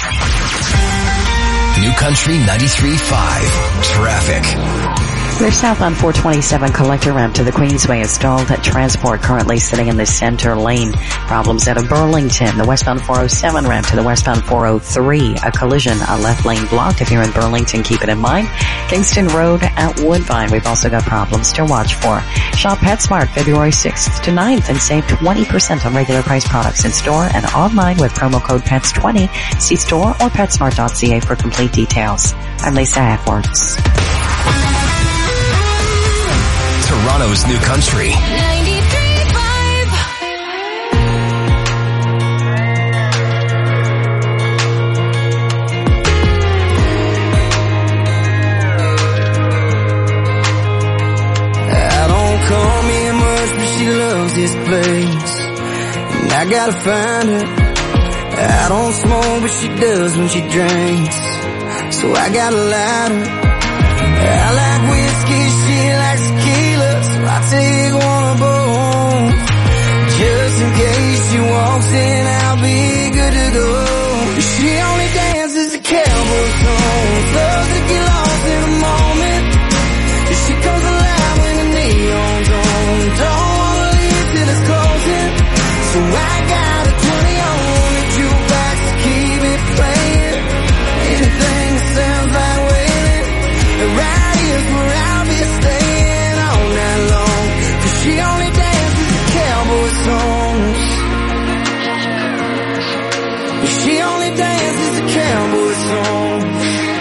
New Country 93.5 Traffic. There's southbound 427 collector ramp to the Queensway is stalled. Transport currently sitting in the center lane. Problems out of Burlington. The westbound 407 ramp to the westbound 403. A collision, a left lane blocked. If you're in Burlington, keep it in mind. Kingston Road at Woodbine. We've also got problems to watch for. Shop PetSmart February 6th to 9th and save 20% on regular price products in store and online with promo code PETS20. See store or PetSmart.ca for complete details. I'm Lisa Edwards. Toronto's New Country. 93.5. I don't call me much, but she loves this place, and I gotta find her. I don't smoke, but she does when she drinks, so I gotta light her. I like whiskey, she likes tequila, so I take one of both. Just in case she walks in, I'll be good to go. She only dances to cowboy songs, loves to get lost in a moment. She comes alive when the neon's on, don't wanna leave till it's closing. So I got a 20 on the jukebox to keep it playing. Anything that sounds like wailing, right here's where I'll be staying all night long. 'Cause she only dances to cowboy songs. She only dances to cowboy songs.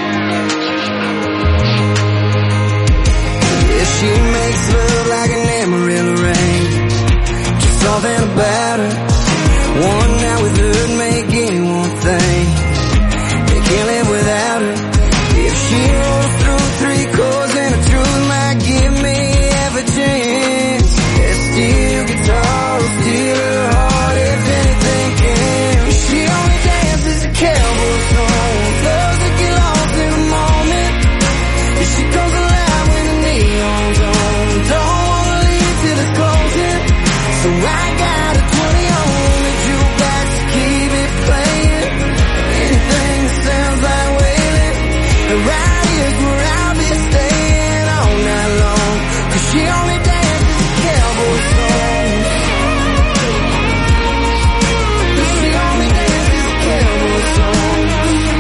Yeah, she makes love like an Amarillo rain. Just something about her. One night with her would make anyone think they can't live without her. If she rolls through 3 chords and the truth might give me half a chance. That steel guitar will steal her heart if anything can. She only dances to cowboy songs, loves to get lost in a moment. She comes alive when the neon's on, don't wanna leave till it's closing. So I got a 20 on the jukebox to keep it playing. Anything that sounds like wailing, right here's where I'll be staying all night long. 'Cause she only dances to cowboy songs. She only dances to cowboy songs.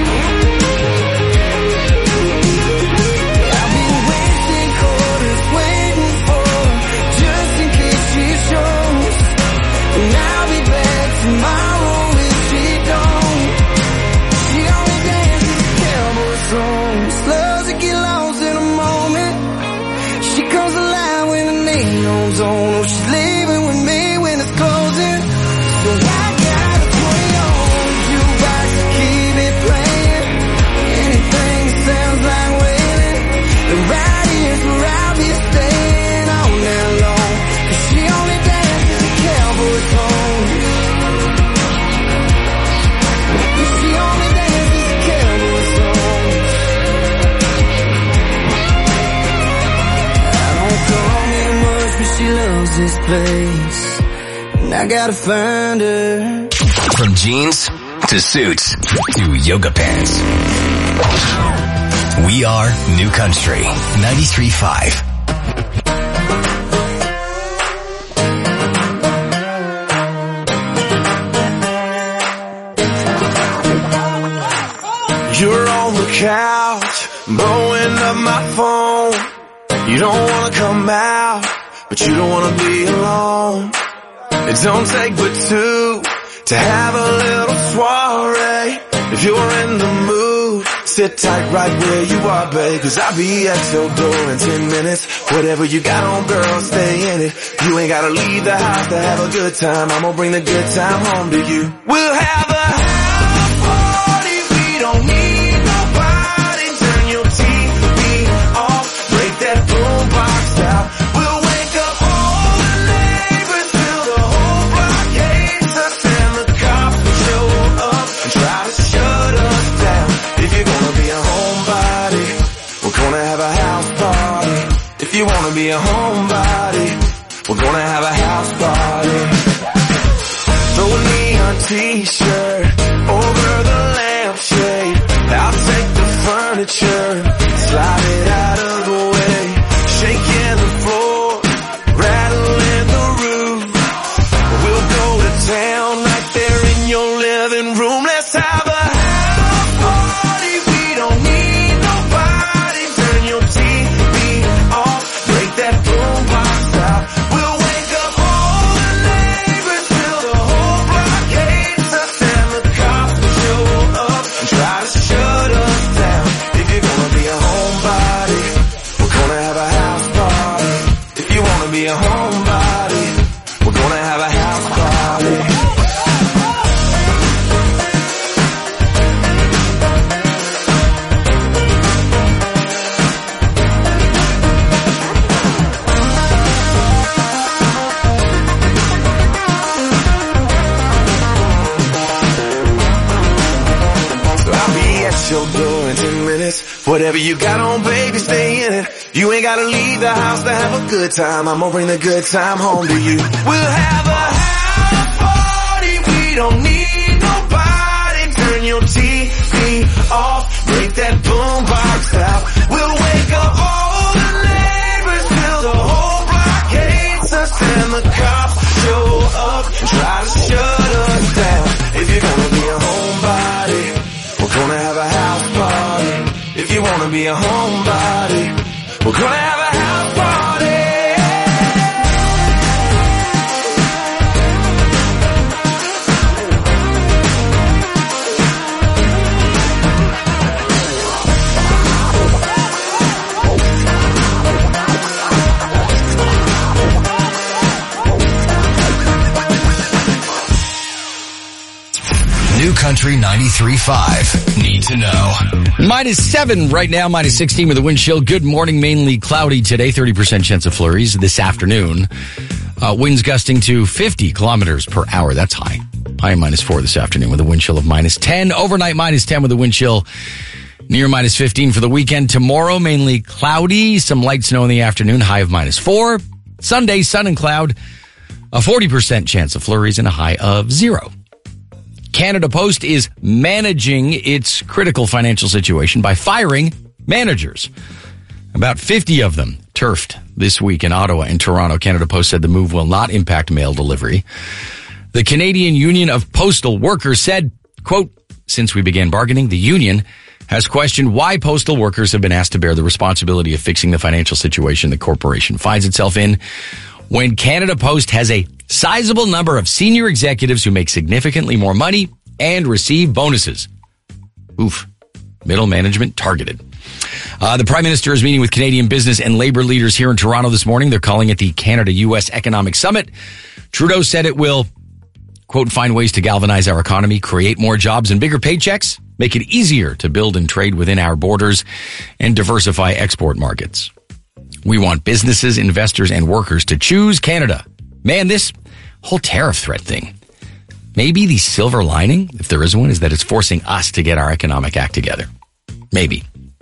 I've been wasting quarters waiting for her, just in case she shows. And I'll be back tomorrow if she don't. She only dances to cowboy songs, loves to get lost in a moment. She comes alive when the neon's on. Oh, she's leaving with me when it's closing. So I got a 20 on the jukebox to keep it playing. Anything that sounds like wailing, right here's where I'll be staying all night long. 'Cause she only dances to cowboy songs. She only dances to cowboy songs. I don't call me much, but she loves this place, and I gotta find her. From jeans to suits to yoga pants. We are New Country 93.5. You're on the couch, blowing up my phone. You don't wanna come out, but you don't wanna be alone. It don't take but two to have a little soiree. If you're in the mood, sit tight right where you are, babe. 'Cause I'll be at your door in 10 minutes. Whatever you got on, girl, stay in it. You ain't gotta leave the house to have a good time. I'm gonna bring the good time home to you. We'll have a house party, we don't need nobody. Turn your TV off, break that boombox out. We'll wake up all the neighbors till the whole block hates us, and the cops will show up and try to shut us down. If you're gonna be a homebody, we're gonna have a house party. If you wanna be a homebody, we're gonna t-shirt over the lampshade. I'll take the furniture, slide it out of the way, shaking the floor, rattling the roof. We'll go to town right there in your living room. Let's have a house party. We don't need nobody. Turn your TV off, break that boombox out. We'll wake up all the neighbors till the whole block hates us, and the cops will show up and try to shut us down. If you're gonna be a homebody, we're gonna have a house party. If you wanna be a homebody, we're gonna have a house party. I'll be at your door in 10 minutes. Whatever you got on, baby, stay in it. You ain't gotta leave the house to have a good time. I'm gonna bring the good time home to you. We'll have a house party. We don't need nobody. Turn your TV off, break that boombox out. We'll wake up all the neighbors till the whole block hates us, and the cops show up and try to shut us down. If you're gonna be a homebody, we're gonna have a house party. If you wanna be a homebody, we're gonna have a house party. New Country 93.5. Need to know. -7 right now, -16 with a wind chill. Good morning, mainly cloudy today. 30% chance of flurries this afternoon. Winds gusting to 50 kilometers per hour. That's high. High -4 this afternoon with a wind chill of -10. Overnight -10 with a wind chill near -15 for the weekend. Tomorrow, mainly cloudy. Some light snow in the afternoon. High of -4. Sunday, sun and cloud. A 40% chance of flurries and a high of 0. Canada Post is managing its critical financial situation by firing managers. About 50 of them turfed this week in Ottawa and Toronto. Canada Post said the move will not impact mail delivery. The Canadian Union of Postal Workers said, quote, since we began bargaining, the union has questioned why postal workers have been asked to bear the responsibility of fixing the financial situation the corporation finds itself in when Canada Post has a sizable number of senior executives who make significantly more money and receive bonuses. Oof. Middle management targeted. The Prime Minister is meeting with Canadian business and labor leaders here in Toronto this morning. They're calling it the Canada-U.S. Economic Summit. Trudeau said it will, quote, find ways to galvanize our economy, create more jobs and bigger paychecks, make it easier to build and trade within our borders, and diversify export markets. We want businesses, investors, and workers to choose Canada. Man, this whole tariff threat thing, maybe the silver lining, if there is one, is that it's forcing us to get our economic act together. Maybe.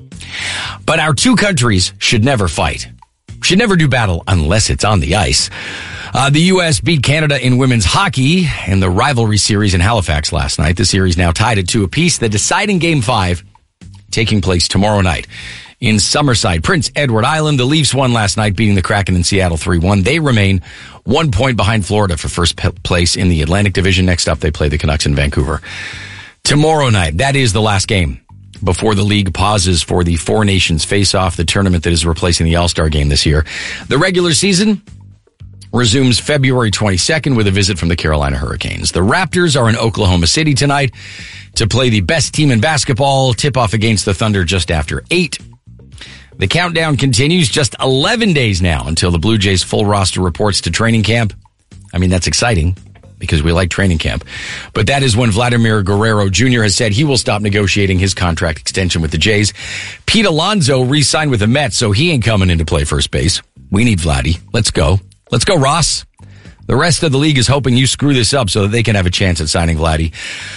But our two countries should never fight. Should never do battle unless it's on the ice. The U.S. beat Canada in women's hockey in the rivalry series in Halifax last night. The series now tied at 2 apiece. The deciding Game 5 taking place tomorrow night in Summerside, Prince Edward Island. The Leafs won last night, beating the Kraken in Seattle 3-1. They remain 1 point behind Florida for first place in the Atlantic Division. Next up, they play the Canucks in Vancouver tomorrow night. That is the last game before the league pauses for the Four Nations Face-Off, the tournament that is replacing the All-Star Game this year. The regular season resumes February 22nd with a visit from the Carolina Hurricanes. The Raptors are in Oklahoma City tonight to play the best team in basketball. Tip-off against the Thunder just after 8. The countdown continues, just 11 days now until the Blue Jays full roster reports to training camp. I mean, that's exciting because we like training camp. But that is when Vladimir Guerrero Jr. has said he will stop negotiating his contract extension with the Jays. Pete Alonso re-signed with the Mets, so he ain't coming in to play first base. We need Vladdy. Let's go. Let's go, Ross. The rest of the league is hoping you screw this up so that they can have a chance at signing Vladdy.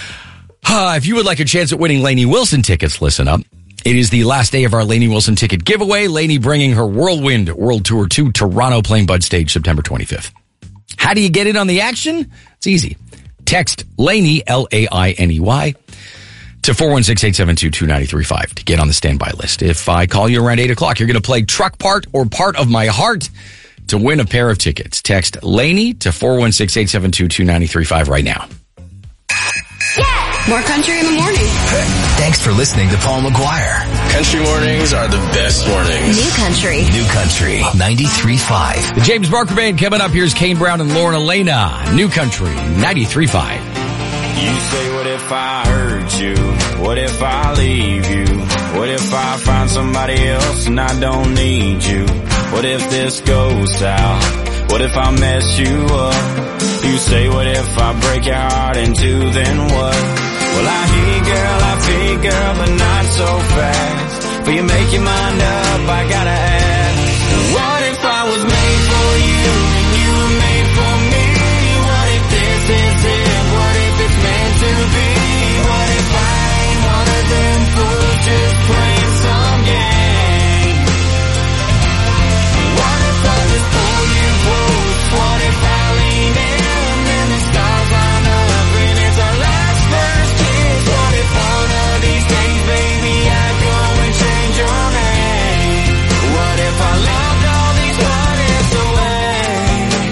If you would like a chance at winning Lainey Wilson tickets, listen up. It is the last day of our Lainey Wilson ticket giveaway. Lainey bringing her Whirlwind World Tour to Toronto, playing Bud Stage September 25th. How do you get in on the action? It's easy. Text Lainey, L-A-I-N-E-Y, to 416-872-2935 to get on the standby list. If I call you around 8 o'clock, you're going to play Truck Part or Part of My Heart to win a pair of tickets. Text Lainey to 416-872-2935 right now. More country in the morning. Thanks for listening to Paul McGuire. Country mornings are the best mornings. New country. New country, 93.5. The James Barker Band coming up. Here's Kane Brown and Lauren Elena. New country, 93.5. You say, what if I hurt you? What if I leave you? What if I find somebody else and I don't need you? What if this goes south? What if I mess you up? You say, what if I break your heart in two, then what? Well, I hear, girl, but not so fast. But you make your mind up, I gotta ask. What if I was made for you and you were made for me? What if this is it? What if it's meant to be? What if I ain't one of them fools just playing some game? What if I just pull you close? What if I lean in and the stars line up and it's our last first kiss? What if one of these days, baby, I go and change your name? What if I loved all these what ifs away?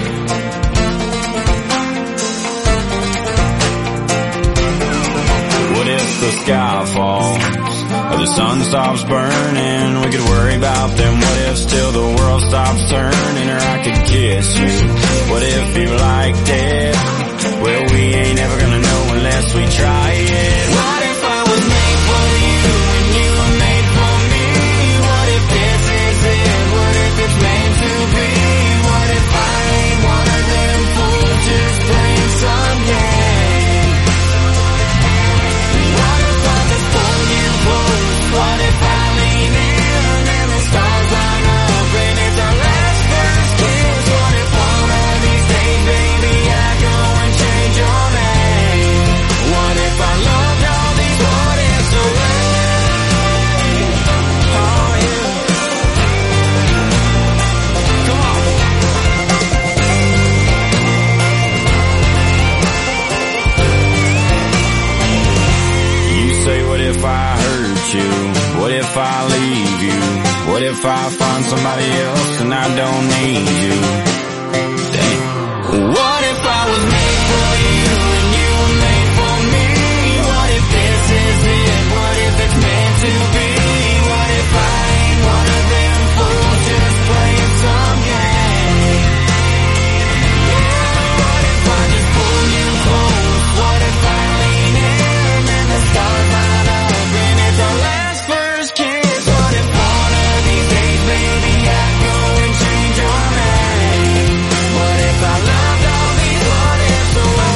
What if the sky falls or the sun stops burning? We could worry about them what ifs till the world stops turning, or I could kiss you. What if you liked it? Well, we ain't ever gonna know unless we try it. What if I was made for you and you were made for me? What if this is it? What if it's meant to be? What if I ain't one of them fools just playing some game? What if I just pull you close? What if I lean in and the stars line up and it's our last first kiss? What if one of these days, baby, I go and change your name? What if I loved all these what ifs away? Oh yeah. Come on. You say, what if I hurt you? What if I leave you? What if I find somebody else and I don't need you? Damn. What if I was made for you and you were made for me? What if this is it? What if it's meant to be? What if I ain't one of them fools just playing some game? What if I just pull you close? What if I lean in and the stars line up and it's our last first kiss? What if one of these days, baby, I go and change your name? What if I loved all these what ifs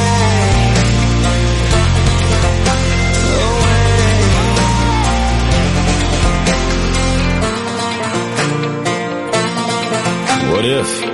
away? What if?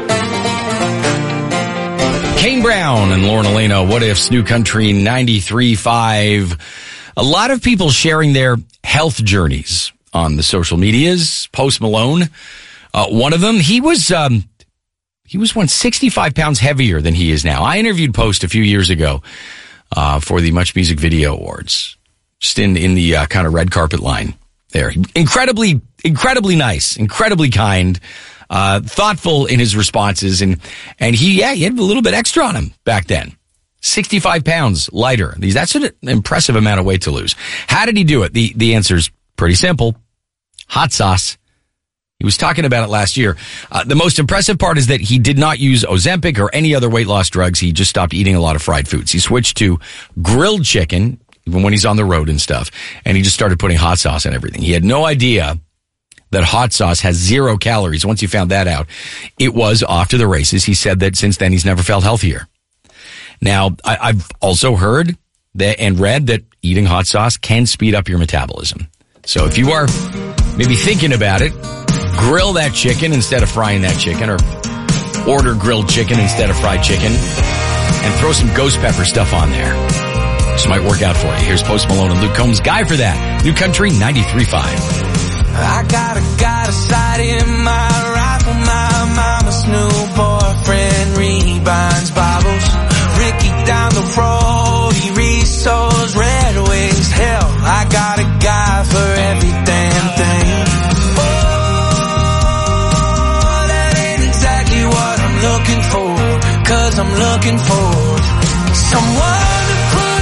Kane Brown and Lauren Elena, What If's, New Country 93.5. A lot of people sharing their health journeys on the social medias. Post Malone, one of them, he was once 65 pounds heavier than he is now. I interviewed Post a few years ago for the Much Music Video Awards, just in the kind of red carpet line there. Incredibly nice, incredibly kind, thoughtful in his responses, and he had a little bit extra on him back then. 65 pounds lighter. That's an impressive amount of weight to lose. How did he do it? The answer's pretty simple. Hot sauce. He was talking about it last year. The most impressive part is that he did not use Ozempic or any other weight loss drugs. He just stopped eating a lot of fried foods. He switched to grilled chicken, even when he's on the road and stuff, and he just started putting hot sauce on everything. He had no idea that hot sauce has 0 calories. Once he found that out, it was off to the races. He said that since then he's never felt healthier. Now, I've also heard that and read that eating hot sauce can speed up your metabolism. So if you are maybe thinking about it, grill that chicken instead of frying that chicken, or order grilled chicken instead of fried chicken, and throw some ghost pepper stuff on there. This might work out for you. Here's Post Malone and Luke Combs' Guy for That. New Country 93.5. I got a sight in my rifle. My mama's new boyfriend rebinds Bibles. Ricky down the road. looking for, 'cause I'm looking for someone to put